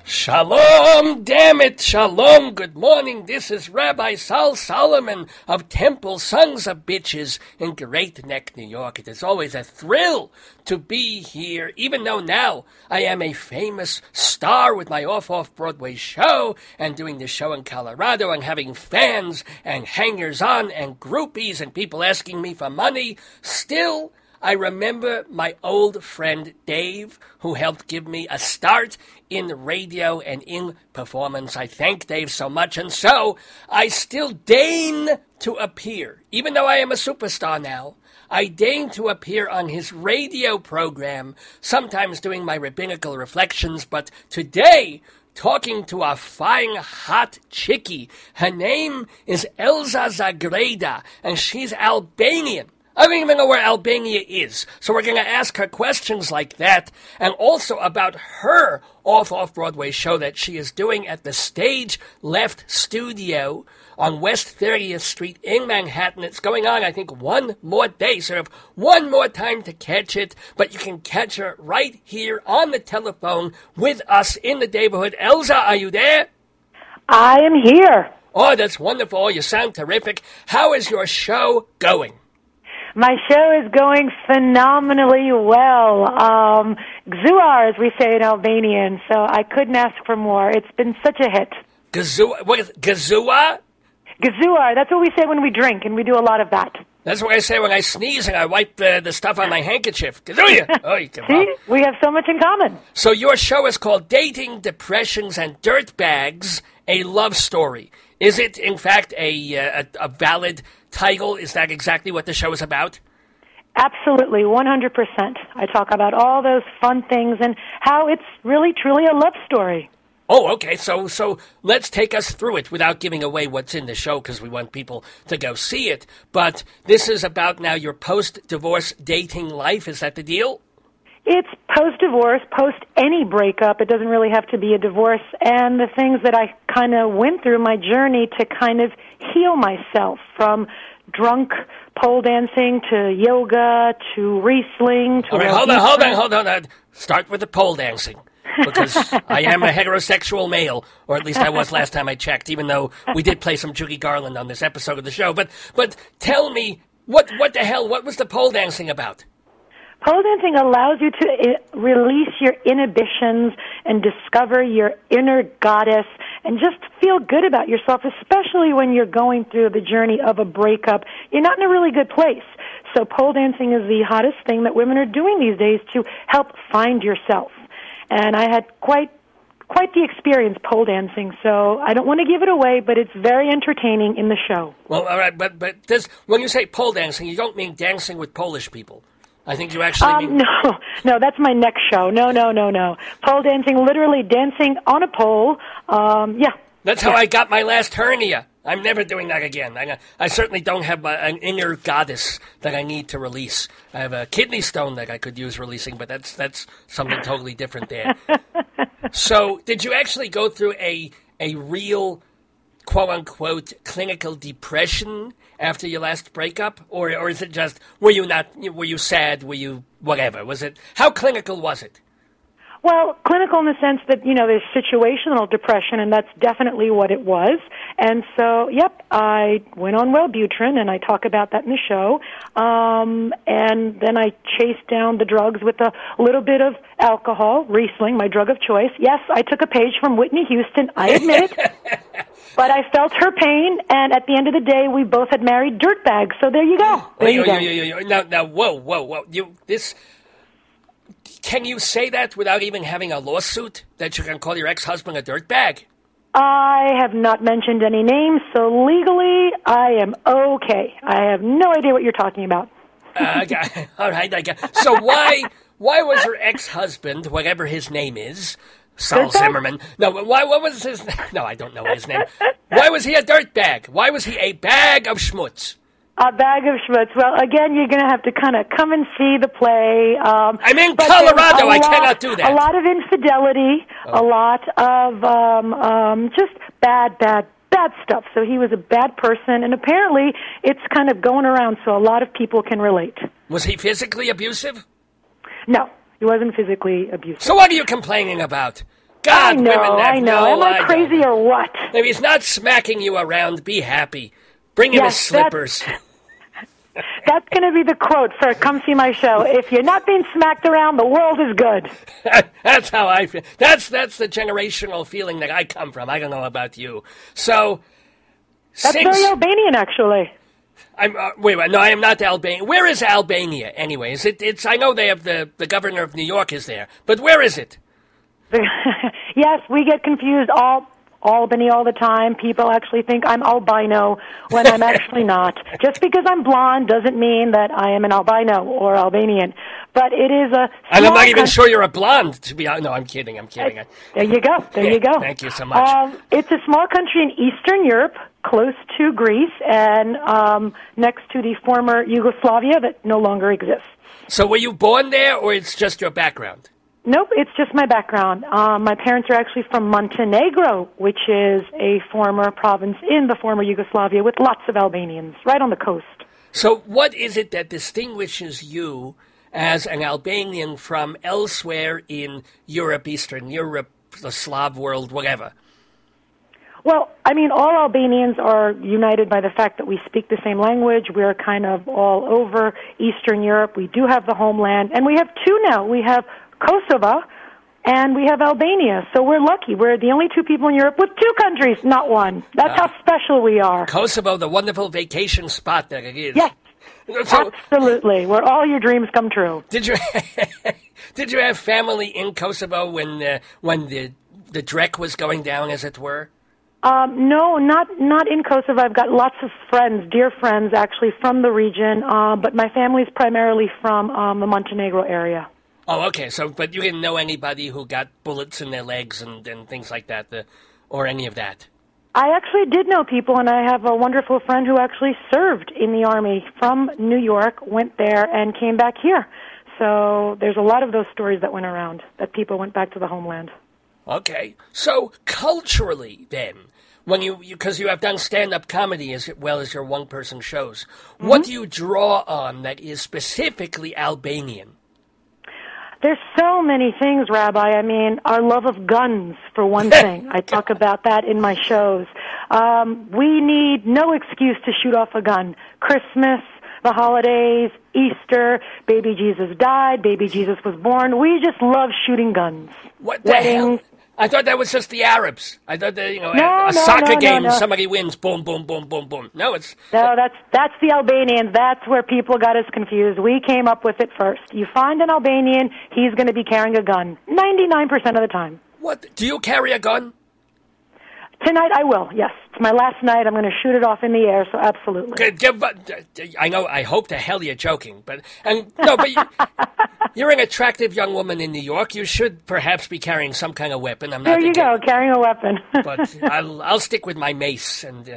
Shalom, damn it, shalom, good morning, this is Rabbi Sal Solomon of Temple Sons of Bitches in Great Neck, New York. It is always a thrill to be here, even though now I am a famous star with my off-Broadway show and doing the show in Colorado and having fans and hangers-on and groupies and people asking me for money. Still, I remember my old friend Dave, who helped give me a start in radio and in performance. I thank Dave so much, and so I still deign to appear. Even though I am a superstar now, I deign to appear on his radio program, sometimes doing my rabbinical reflections, but today, talking to a fine, hot chickie. Her name is Elza Zagreda, and she's Albanian. I don't even know where Albania is, so we're going to ask her questions like that, and also about her off-Broadway show that she is doing at the Stage Left Studio on West 30th Street in Manhattan. It's going on, I think, one more day, so you have one more time to catch it, but you can catch her right here on the telephone with us in the neighborhood. Elza, are you there? I am here. Oh, that's wonderful. Oh, you sound terrific. How is your show going? My show is going phenomenally well. Gzuar, as we say in Albanian, so I couldn't ask for more. It's been such a hit. What is Gazua? Gzuar, that's what we say when we drink, and we do a lot of that. That's what I say when I sneeze and I wipe the stuff on my handkerchief. Gazuya! Oh, you can See? We have so much in common. So your show is called Dating, Depressions, and Dirtbags, a Love Story. Is it, in fact, a valid title? Is that exactly what the show is about? Absolutely, 100%. I talk about all those fun things and how it's really, truly a love story. Oh, okay. So let's take us through it without giving away what's in the show because we want people to go see it. But this is about now your post-divorce dating life. Is that the deal? It's post-divorce, post any breakup. It doesn't really have to be a divorce. And the things that I kind of went through my journey to kind of heal myself from drunk pole dancing to yoga to Riesling to... All right, hold on. Start with the pole dancing. Because I am a heterosexual male, or at least I was last time I checked, even though we did play some Judy Garland on this episode of the show. But tell me, what the hell, what was the pole dancing about? Pole dancing allows you to release your inhibitions and discover your inner goddess and just feel good about yourself, especially when you're going through the journey of a breakup. You're not in a really good place. So pole dancing is the hottest thing that women are doing these days to help find yourself. And I had quite the experience pole dancing, so I don't want to give it away, but it's very entertaining in the show. Well, all right, but when you say pole dancing, you don't mean dancing with Polish people. I think you actually mean... No, that's my next show. No. Pole dancing, literally dancing on a pole, yeah. That's how I got my last hernia. I'm never doing that again. I certainly don't have an inner goddess that I need to release. I have a kidney stone that I could use releasing, but that's something totally different there. So, did you actually go through a real, quote-unquote, clinical depression after your last breakup? Or is it just, were you sad, were you whatever? How clinical was it? Well, clinical in the sense that, there's situational depression, and that's definitely what it was. And so, I went on Wellbutrin, and I talk about that in the show. And then I chased down the drugs with a little bit of alcohol, Riesling, my drug of choice. Yes, I took a page from Whitney Houston, I admit it. But I felt her pain, and at the end of the day, we both had married dirtbags. So there you go. Now, whoa. Can you say that without even having a lawsuit, that you can call your ex-husband a dirtbag? I have not mentioned any names, so legally I am okay. I have no idea what you're talking about. All right, I guess. So why was her ex-husband, whatever his name is, Saul Zimmerman, what was his name? No, I don't know his name. Why was he a dirtbag? Why was he a bag of schmutz? A bag of schmutz. Well, again, you're going to have to kind of come and see the play. I'm in Colorado. I cannot do that. A lot of infidelity, a lot of just bad stuff. So he was a bad person, and apparently it's kind of going around so a lot of people can relate. Was he physically abusive? No, he wasn't physically abusive. So what are you complaining about? God, women have I know. no Am I crazy or what? If he's not smacking you around, be happy. Bring him his slippers. That's going to be the quote for Come See My Show. If you're not being smacked around, the world is good. That's how I feel. That's the generational feeling that I come from. I don't know about you. So, that's very Albanian, actually. Wait, no, I am not Albania. Where is Albania, anyway? It's. I know they have the governor of New York is there, but where is it? Yes, we get confused Albany all the time. People actually think I'm albino when I'm actually not. Just because I'm blonde doesn't mean that I am an albino or Albanian. But it is a and I'm not even sure you're a blonde, to be honest. No, I'm kidding. There you go. There you go. Thank you so much. It's a small country in Eastern Europe, close to Greece, and next to the former Yugoslavia that no longer exists. So were you born there, or it's just your background? Nope, it's just my background. My parents are actually from Montenegro, which is a former province in the former Yugoslavia with lots of Albanians, right on the coast. So what is it that distinguishes you as an Albanian from elsewhere in Europe, Eastern Europe, the Slav world, whatever? Well, I mean, all Albanians are united by the fact that we speak the same language. We're kind of all over Eastern Europe. We do have the homeland, and we have two now. We have Kosovo, and we have Albania. So we're lucky. We're the only two people in Europe with two countries, not one. That's how special we are. Kosovo, the wonderful vacation spot that it is. Yes, absolutely. Where all your dreams come true. Did you have family in Kosovo when the Drek was going down, as it were? No, not in Kosovo. I've got lots of friends, dear friends, actually, from the region, but my family's primarily from the Montenegro area. Oh, okay. So, but you didn't know anybody who got bullets in their legs and things like that, or any of that? I actually did know people, and I have a wonderful friend who actually served in the Army from New York, went there, and came back here. So there's a lot of those stories that went around, that people went back to the homeland. Okay. So, culturally, then, when because you have done stand-up comedy as well as your one-person shows, what do you draw on that is specifically Albanian? There's so many things, Rabbi. I mean, our love of guns, for one thing. I talk about that in my shows. We need no excuse to shoot off a gun. Christmas, the holidays, Easter, baby Jesus died, baby Jesus was born. We just love shooting guns. What the hell? I thought that was just the Arabs. I thought that, a soccer game, somebody wins, boom, boom, boom, boom, boom. No, that's the Albanians. That's where people got us confused. We came up with it first. You find an Albanian, he's going to be carrying a gun, 99% of the time. What? Do you carry a gun? Tonight I will, yes. It's my last night. I'm going to shoot it off in the air, so absolutely. I know, I hope to hell you're joking, but you're an attractive young woman in New York. You should perhaps be carrying some kind of weapon. There you go, carrying a weapon. But I'll stick with my mace and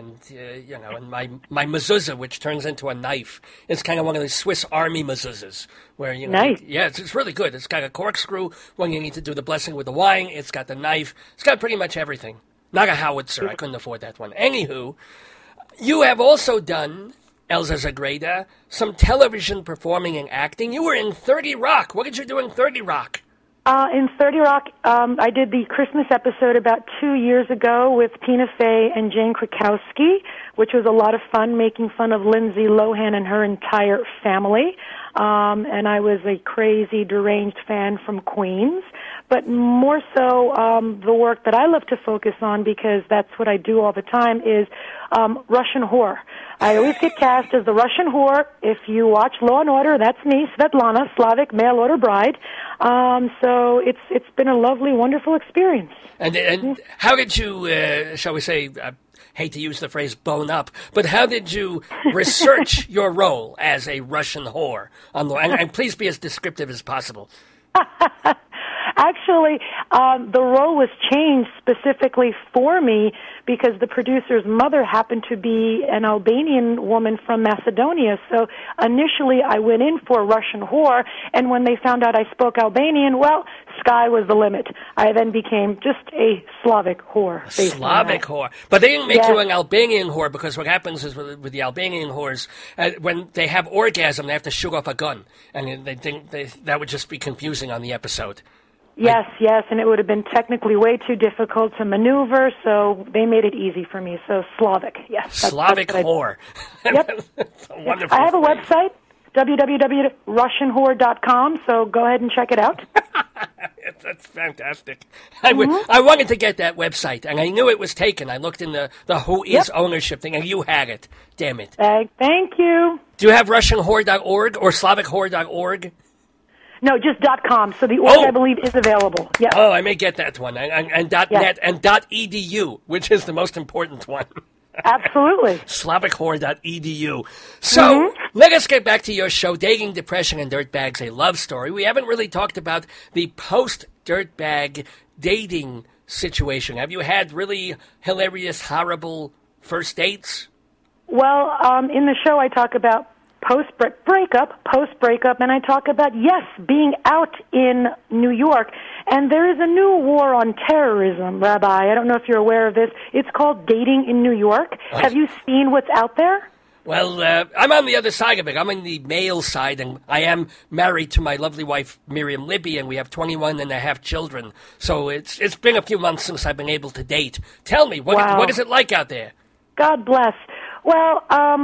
my mezuzah, which turns into a knife. It's kind of one of the Swiss Army mezuzahs, where nice. Yeah, it's really good. It's got a corkscrew when you need to do the blessing with the wine. It's got the knife. It's got pretty much everything. Not a howitzer. I couldn't afford that one. Anywho, you have also done, Elza Zagreda, some television performing and acting. You were in 30 Rock. What did you do in 30 Rock? In 30 Rock, I did the Christmas episode about 2 years ago with Tina Fey and Jane Krakowski, which was a lot of fun, making fun of Lindsay Lohan and her entire family. And I was a crazy, deranged fan from Queens. But more so, the work that I love to focus on, because that's what I do all the time, is Russian whore. I always get cast as the Russian whore. If you watch Law & Order, that's me, Svetlana, Slavic mail-order bride. So it's been a lovely, wonderful experience. And how did you, shall we say, hate to use the phrase bone up, but how did you research your role as a Russian whore? And please be as descriptive as possible. Actually, the role was changed specifically for me because the producer's mother happened to be an Albanian woman from Macedonia. So initially I went in for a Russian whore, and when they found out I spoke Albanian, well, sky was the limit. I then became just a Slavic whore. Slavic whore. But they didn't make you an Albanian whore, because what happens is with the Albanian whores, when they have orgasm, they have to shoot off a gun. And they think that would just be confusing on the episode. Yes, and it would have been technically way too difficult to maneuver, so they made it easy for me. So Slavic, yes. Slavic whore. Yep. Wonderful. I have a website, www.russianwhore.com, so go ahead and check it out. That's fantastic. I wanted to get that website, and I knew it was taken. I looked in the Who Is ownership thing, and you had it. Damn it. Thank you. Do you have RussianWhore.org or SlavicWhore.org? No, just .com. So the org, I believe, is available. Yeah. Oh, I may get that one. And .net and .edu, which is the most important one. Absolutely. SlavicWhore.edu. So, let us get back to your show, Dating, Depression, and Dirtbags, a Love Story. We haven't really talked about the post-dirtbag dating situation. Have you had really hilarious, horrible first dates? Well, in the show I talk about post-breakup, and I talk about, yes, being out in New York. And there is a new war on terrorism, Rabbi. I don't know if you're aware of this. It's called Dating in New York. Have you seen what's out there? Well, I'm on the other side of it. I'm on the male side, and I am married to my lovely wife, Miriam Libby, and we have 21 and a half children. So it's been a few months since I've been able to date. Tell me, what is it like out there? God bless. Well,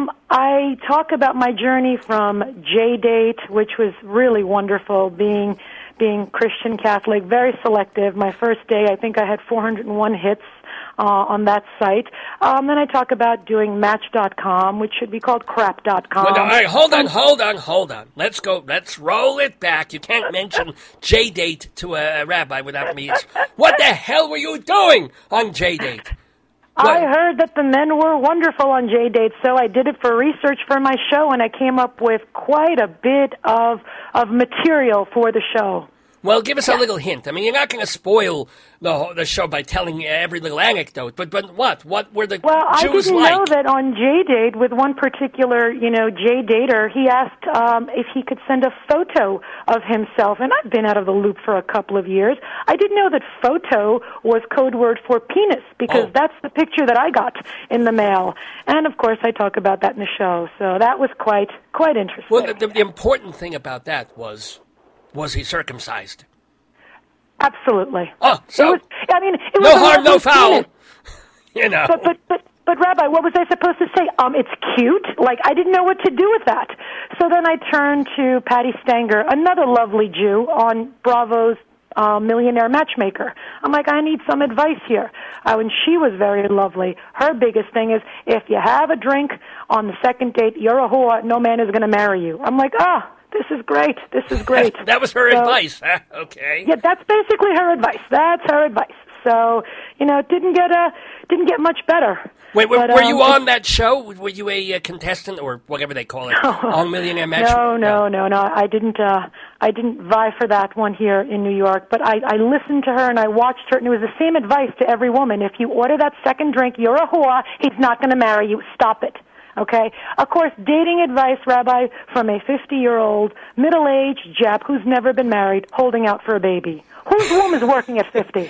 I talk about my journey from J-Date, which was really wonderful, being Christian Catholic, very selective. My first day, I think I had 401 hits on that site. Then I talk about doing Match.com, which should be called Crap.com. Well, all right, hold on. Let's go. Let's roll it back. You can't mention J-Date to a rabbi without me. What the hell were you doing on J-Date? I heard that the men were wonderful on J-Date, so I did it for research for my show, and I came up with quite a bit of material for the show. Well, give us a little hint. I mean, you're not going to spoil the show by telling every little anecdote, but what? What were the Jews like? Well, I didn't know that on J-Date, with one particular, J-Dater, he asked if he could send a photo of himself, and I've been out of the loop for a couple of years. I didn't know that photo was code word for penis, because that's the picture that I got in the mail. And, of course, I talk about that in the show, so that was quite interesting. Well, the important thing about that was he circumcised? Absolutely. Oh, so it was no harm, no foul. But Rabbi, what was I supposed to say? It's cute. Like, I didn't know what to do with that. So then I turned to Patty Stanger, another lovely Jew on Bravo's Millionaire Matchmaker. I'm like, I need some advice here. And she was very lovely. Her biggest thing is, if you have a drink on the second date, you're a whore, no man is going to marry you. I'm like, this is great. That was her advice. Okay. Yeah, that's basically her advice. That's her advice. So, it didn't get much better. Wait, were you on that show? Were you a contestant or whatever they call it on Millionaire Matchmaker? No. I didn't vie for that one here in New York. But I listened to her and I watched her, and it was the same advice to every woman. If you order that second drink, you're a whore. He's not going to marry you. Stop it. Okay? Of course, dating advice, Rabbi, from a 50-year-old, middle-aged Jap who's never been married, holding out for a baby. Whose womb is working at 50?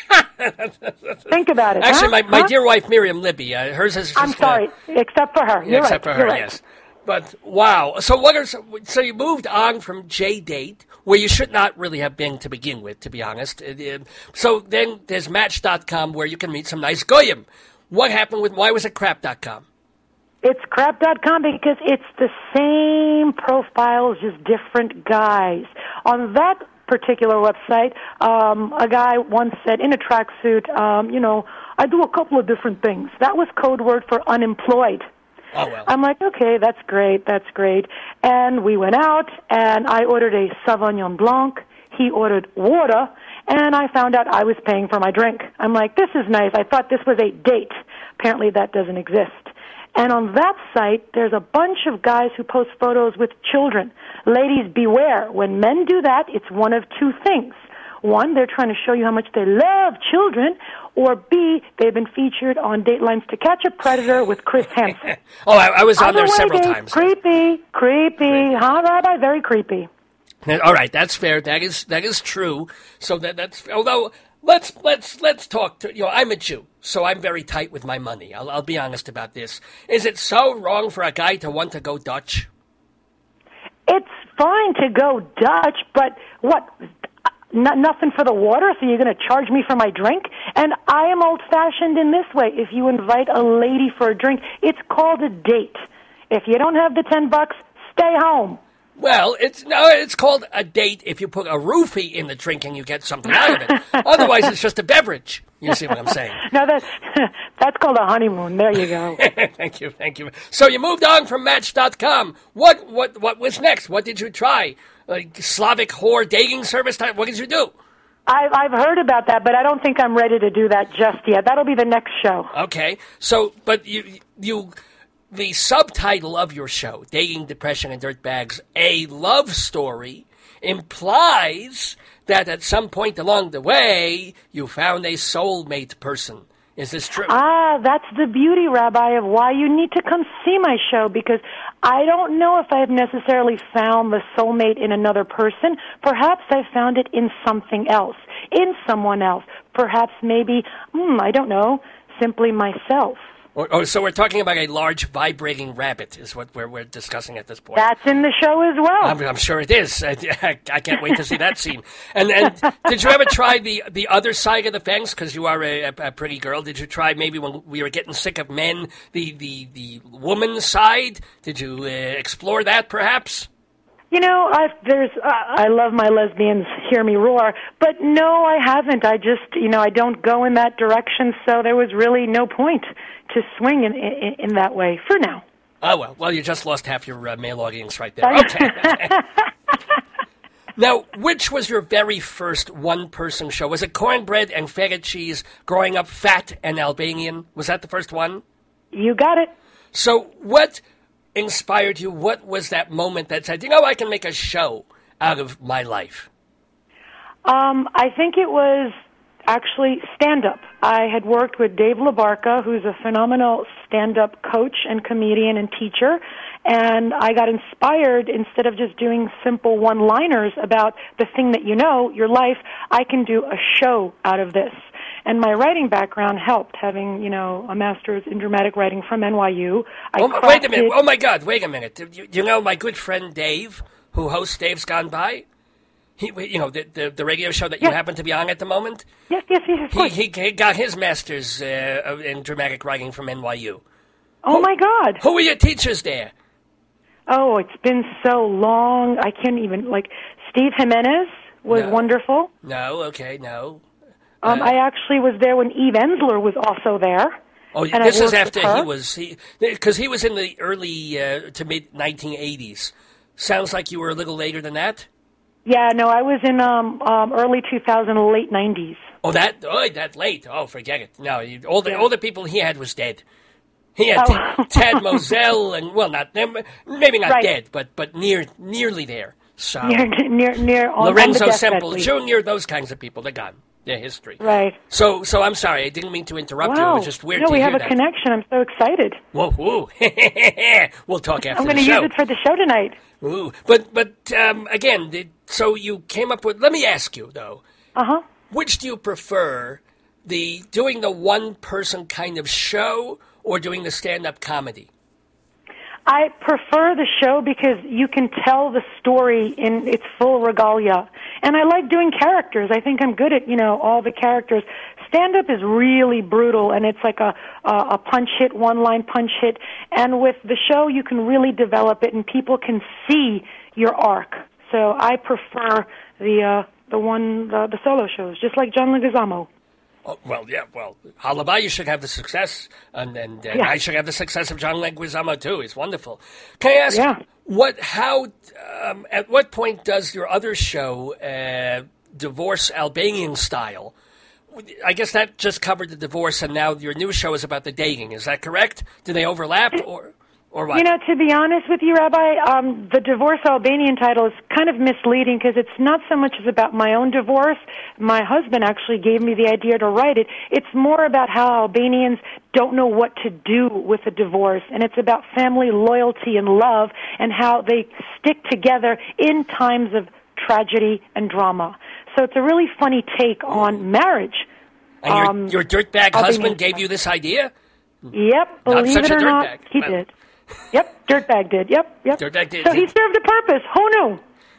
Think about it. Actually, my dear wife, Miriam Libby, hers is just... I'm sorry, except for her. Except for her, yes. But, wow. So you moved on from J-Date, where you should not really have been to begin with, to be honest. So then there's Match.com, where you can meet some nice goyim. What happened why was it Crap.com? It's Crap.com because it's the same profiles, just different guys. On that particular website, a guy once said in a tracksuit, I do a couple of different things. That was code word for unemployed. Oh, well. I'm like, okay, that's great. And we went out, and I ordered a Sauvignon Blanc. He ordered water, and I found out I was paying for my drink. I'm like, this is nice. I thought this was a date. Apparently that doesn't exist. And on that site, there's a bunch of guys who post photos with children. Ladies, beware. When men do that, it's one of two things. One, they're trying to show you how much they love children, or B, they've been featured on Datelines To Catch a Predator with Chris Hansen. I was on there several times. Creepy. Huh, Rabbi? Very creepy. All right, that's fair. That is true. So that's although let's talk to I'm a Jew, so I'm very tight with my money. I'll be honest about this. Is it so wrong for a guy to want to go Dutch? It's fine to go Dutch, but what? nothing for the water, so you're going to charge me for my drink? And I am old-fashioned in this way. If you invite a lady for a drink, it's called a date. If you don't have the $10, stay home. Well, it's called a date if you put a roofie in the drink and you get something out of it. Otherwise, it's just a beverage. You see what I'm saying? No, that's called a honeymoon. There you go. Thank you. So you moved on from Match.com. What was next? What did you try? Like Slavic whore dating service type? What did you do? I've heard about that, but I don't think I'm ready to do that just yet. That'll be the next show. Okay. So, but you the subtitle of your show, Dating, Depression, and Dirtbags, A Love Story, implies that at some point along the way, you found a soulmate person. Is this true? That's the beauty, Rabbi, of why you need to come see my show, because I don't know if I've necessarily found the soulmate in another person. Perhaps I found it in something else, in someone else. Perhaps maybe, I don't know, simply myself. So we're talking about a large vibrating rabbit is what we're discussing at this point. That's in the show as well. I'm sure it is. I can't wait to see that scene. And did you ever try the other side of the fence? Because you are a pretty girl. Did you try maybe when we were getting sick of men, the woman side? Did you explore that perhaps? You know, I love my lesbians, hear me roar, but no, I haven't. I just, I don't go in that direction, so there was really no point to swing in that way for now. Oh, well, you just lost half your male audience right there. Okay. Now, which was your very first one-person show? Was it Cornbread and Feta Cheese, Growing Up Fat and Albanian? Was that the first one? You got it. So what inspired you? What was that moment that said, I can make a show out of my life? I think it was actually stand-up. I had worked with Dave LaBarca, who's a phenomenal stand-up coach and comedian and teacher, and I got inspired, instead of just doing simple one-liners about the thing that your life, I can do a show out of this. And my writing background helped, having, a master's in dramatic writing from NYU. Wait a minute. Oh, my God. Wait a minute. You know my good friend Dave, who hosts Dave's Gone By? The radio show that you happen to be on at the moment? Yes, of course. He got his master's in dramatic writing from NYU. Oh, my God. Who were your teachers there? Oh, it's been so long. I can't even, Steve Jimenez was wonderful. No, okay, no. I actually was there when Eve Ensler was also there. Oh, this is after because he was in the early to mid 1980s. Sounds like you were a little later than that. Yeah, no, I was in early 2000, late 90s. Oh, that late? Oh, forget it. No, all the people he had was dead. He had Tad Moselle and maybe not dead, but nearly there. So near Lorenzo on the Semple Jr. Those kinds of people, they're gone. Their history. Right. So I'm sorry. I didn't mean to interrupt you. It was just weird to hear that. No, we have a connection. I'm so excited. Whoa. We'll talk after the show. I'm going to use it for the show tonight. Ooh. But again, so you came up with... Let me ask you, though. Uh-huh. Which do you prefer, doing the one-person kind of show or doing the stand-up comedy? I prefer the show because you can tell the story in its full regalia. And I like doing characters. I think I'm good at, all the characters. Stand-up is really brutal, and it's like a punch hit, one-line punch hit. And with the show, you can really develop it, and people can see your arc. So I prefer the solo shows, just like John Leguizamo. Oh, well, yeah, Halaba, you should have the success, and I should have the success of John Leguizamo, too. He's wonderful. Can I ask, at what point does your other show, Divorce Albanian Style, I guess that just covered the divorce, and now your new show is about the dating. Is that correct? Do they overlap, or what? To be honest with you, Rabbi, the Divorce Albanian title is kind of misleading because it's not so much as about my own divorce. My husband actually gave me the idea to write it. It's more about how Albanians don't know what to do with a divorce, and it's about family loyalty and love and how they stick together in times of tragedy and drama. So it's a really funny take on marriage. And your dirtbag husband gave you this idea? Yep, believe it or not, he did. Yep, Dirtbag did. Yep. Dirtbag did. So he served a purpose. Who knew?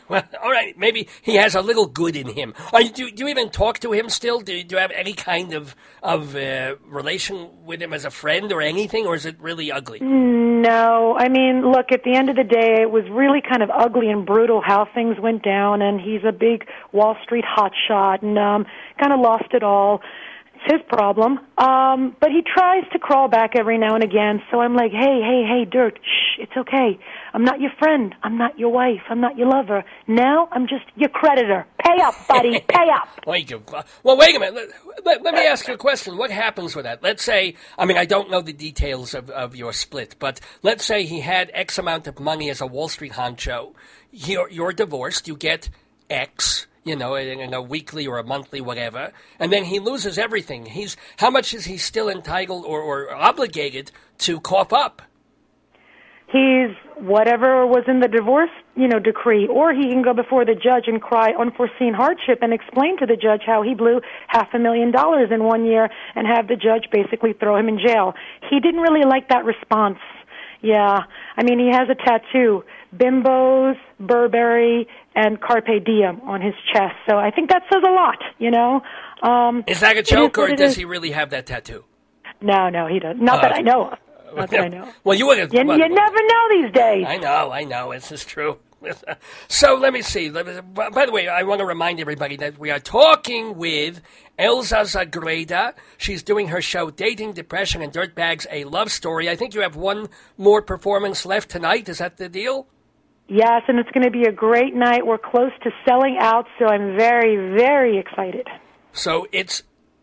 Well, all right, maybe he has a little good in him. Do you even talk to him still? Do you have any kind of relation with him as a friend or anything, or is it really ugly? No. I mean, look, at the end of the day, it was really kind of ugly and brutal how things went down, and he's a big Wall Street hotshot and kind of lost it all. It's his problem. But he tries to crawl back every now and again, so I'm like, hey, Dirk, shh, it's okay. I'm not your friend. I'm not your wife. I'm not your lover. Now I'm just your creditor. Pay up, buddy. Pay up. Well, wait a minute. Let me ask you a question. What happens with that? Let's say, I don't know the details of your split, but let's say he had X amount of money as a Wall Street honcho. You're divorced. You get X, in a weekly or a monthly, whatever, and then he loses everything. How much is he still entitled or obligated to cough up? He's whatever was in the divorce, decree, or he can go before the judge and cry unforeseen hardship and explain to the judge how he blew $500,000 in 1 year and have the judge basically throw him in jail. He didn't really like that response. Yeah. He has a tattoo, Bimbos, Burberry, and Carpe Diem on his chest. So I think that says a lot, Is that a joke, or does he really have that tattoo? No, he doesn't. Not that I know of. Not that I know. Well, you never know these days. I know. This is true. So let me see. By the way, I want to remind everybody that we are talking with Elza Zagreda. She's doing her show, Dating, Depression, and Dirtbags, A Love Story. I think you have one more performance left tonight. Is that the deal? Yes, and it's going to be a great night. We're close to selling out, so I'm very, very excited. So it's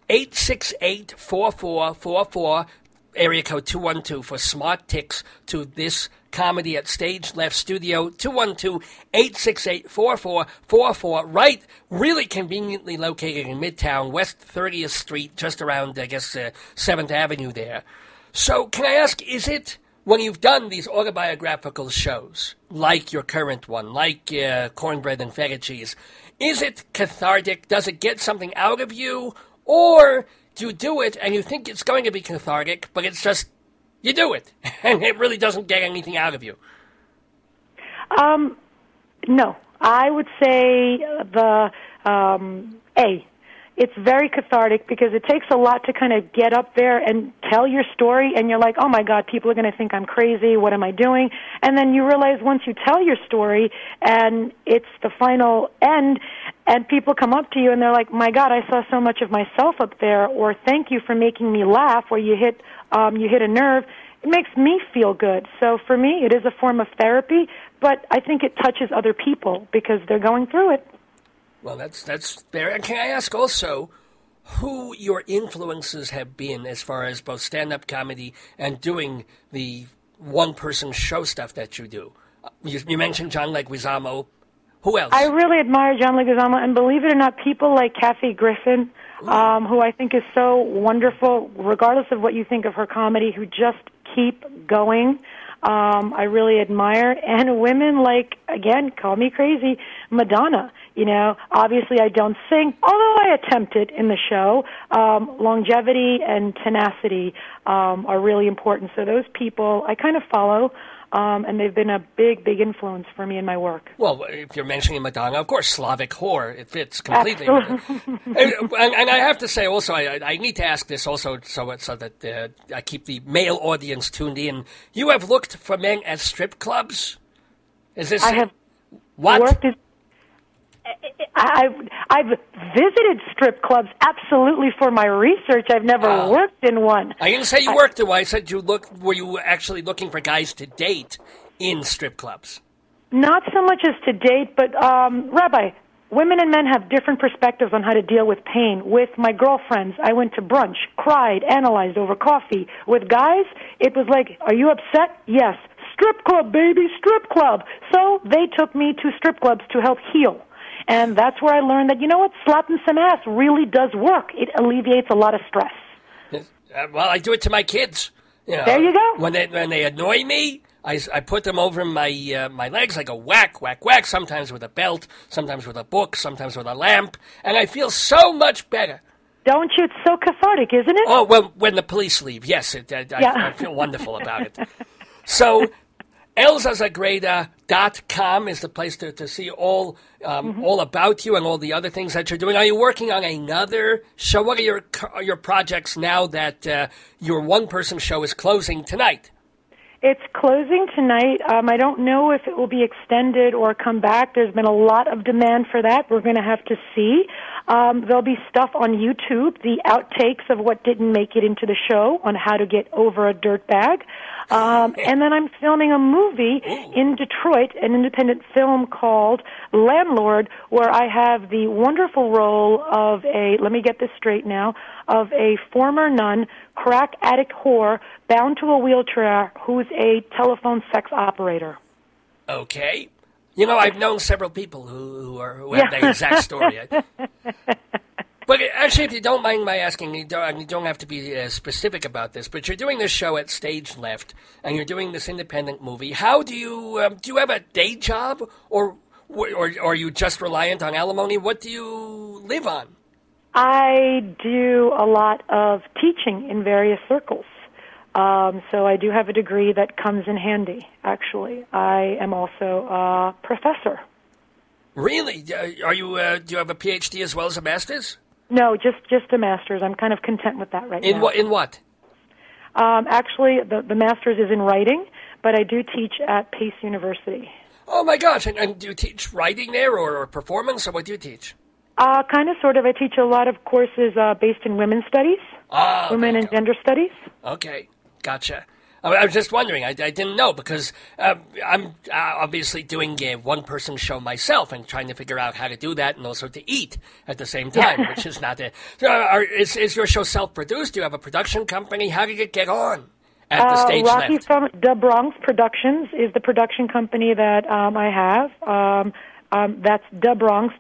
868-4444, area code 212 for smart ticks to this comedy at Stage Left Studio, 212-868-4444, right, really conveniently located in Midtown, West 30th Street, just around, 7th Avenue there. So can I ask, is it, when you've done these autobiographical shows, like your current one, like Cornbread and Feta Cheese, is it cathartic? Does it get something out of you? Or do you do it and you think it's going to be cathartic, but it's just, you do it, and it really doesn't get anything out of you? No. I would say it's very cathartic because it takes a lot to kind of get up there and tell your story, and you're like, oh my God, people are going to think I'm crazy, what am I doing? And then you realize once you tell your story and it's the final end, and people come up to you and they're like, my God, I saw so much of myself up there, or thank you for making me laugh, or you hit a nerve, it makes me feel good. So for me, it is a form of therapy, but I think it touches other people because they're going through it. Well, that's fair. And can I ask also who your influences have been as far as both stand-up comedy and doing the one-person show stuff that you do? You mentioned John Leguizamo. Who else? I really admire John Leguizamo, and believe it or not, people like Kathy Griffin, who I think is so wonderful, regardless of what you think of her comedy, who just keep going. I really admire. And women like, again, call me crazy, Madonna. Obviously I don't sing, although I attempted in the show. Longevity and tenacity are really important. So those people I kind of follow, and they've been a big, big influence for me in my work. Well, if you're mentioning Madonna, of course, Slavic whore, it fits completely. and I have to say also, I need to ask this also so that I keep the male audience tuned in. You have looked for men at strip clubs? Is this... I have what? Worked I've visited strip clubs absolutely for my research. I've never worked in one. I didn't say you worked in one. I said were you actually looking for guys to date in strip clubs? Not so much as to date, but Rabbi, women and men have different perspectives on how to deal with pain. With my girlfriends, I went to brunch, cried, analyzed over coffee. With guys, it was like, are you upset? Yes. Strip club, baby, strip club. So they took me to strip clubs to help heal. And that's where I learned that, slapping some ass really does work. It alleviates a lot of stress. Well, I do it to my kids. There you go. When they annoy me, I put them over my my legs. I go whack, whack, whack, sometimes with a belt, sometimes with a book, sometimes with a lamp, and I feel so much better. Don't you? It's so cathartic, isn't it? Oh, well, when the police leave, yes. I feel wonderful about it. So... ElzaZagreda.com is the place to see all about you and all the other things that you're doing. Are you working on another show? What are your projects now that your one-person show is closing tonight? It's closing tonight. I don't know if it will be extended or come back. There's been a lot of demand for that. We're going to have to see. There'll be stuff on YouTube, the outtakes of what didn't make it into the show on how to get over a dirt bag. And then I'm filming a movie in Detroit, an independent film called Landlord, where I have the wonderful role of let me get this straight now, of a former nun, crack addict whore, bound to a wheelchair who's a telephone sex operator. Okay. You know, I've known several people who have the exact story. But actually, if you don't mind my asking, you don't have to be specific about this, but you're doing this show at Stage Left, and you're doing this independent movie. How do you have a day job, or are you just reliant on alimony? What do you live on? I do a lot of teaching in various circles. So I do have a degree that comes in handy, actually. I am also a professor. Really? Are you? Do you have a PhD as well as a master's? No, just a master's. I'm kind of content with that right now. In what? Actually, the master's is in writing, but I do teach at Pace University. Oh, my gosh. And do you teach writing there or performance, or what do you teach? Kind of, sort of. I teach a lot of courses based in women's studies, women and gender studies. Okay, gotcha. I was just wondering. I didn't know because I'm obviously doing a one-person show myself and trying to figure out how to do that and also to eat at the same time, which is not it. Is your show self-produced? Do you have a production company? How did it get on at the Stage Rocky Left? from Da Bronx Productions is the production company that I have. That's Da Bronx,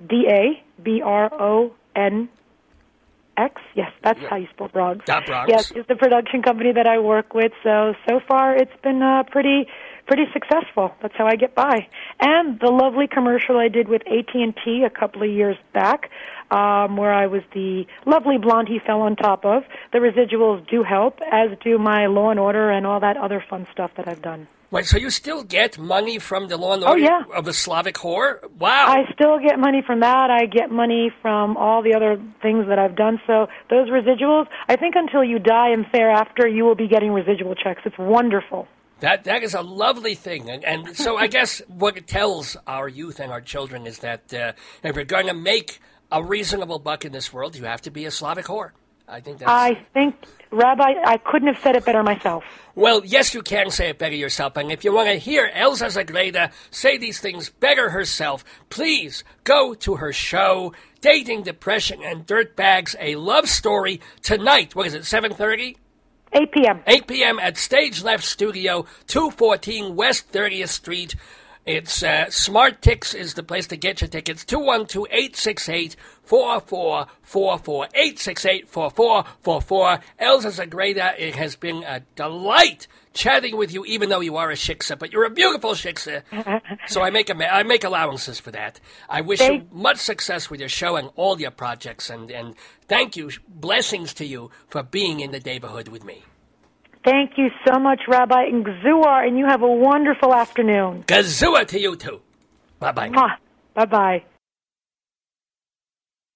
DABRONX. Yes, that's how you spell Bronx. Da Bronx. Yes, it's the production company that I work with. So far it's been pretty successful. That's how I get by. And the lovely commercial I did with AT&T a couple of years back, where I was the lovely blonde he fell on top of. The residuals do help, as do my Law and Order and all that other fun stuff that I've done. Wait, so you still get money from the Law and Order of the Slavic Whore? Wow. I still get money from that. I get money from all the other things that I've done. So those residuals, I think until you die and thereafter, you will be getting residual checks. It's wonderful. That is a lovely thing. And so I guess what it tells our youth and our children is that if you're going to make a reasonable buck in this world, you have to be a Slavic whore. I think, Rabbi, I couldn't have said it better myself. Well, yes, you can say it better yourself. And if you want to hear Elza Zagreda say these things better herself, please go to her show, Dating, Depression, and Dirtbags, A Love Story, tonight. What is it, 7:30? 8 p.m. 8 p.m. at Stage Left Studio, 214 West 30th Street. It's SmartTix is the place to get your tickets. 212-868-4444. 868-4444. Elza Zagreda, it has been a delight chatting with you, even though you are a shiksa, but you're a beautiful shiksa. So I make allowances for that. I wish you much success with your show and all your projects, and thank you. Blessings to you for being in the neighborhood with me. Thank you so much, Rabbi Ngzuar, and you have a wonderful afternoon. Gazua to you, too. Bye-bye. Bye-bye.